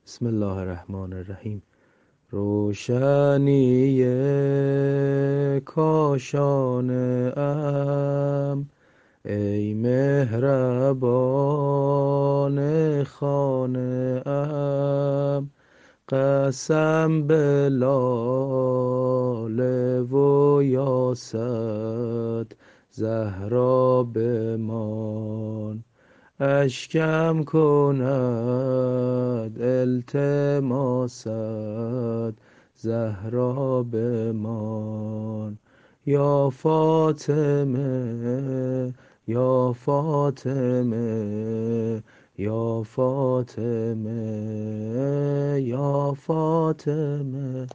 بسم الله الرحمن الرحیم. روشنی کاشانه ام، ای مهربان خانه ام. قسم به لاله و یاست زهرا بمان. اشکم کند التماست زهرا بمان. یا فاطمه یا فاطمه یا فاطمه یا فاطمه.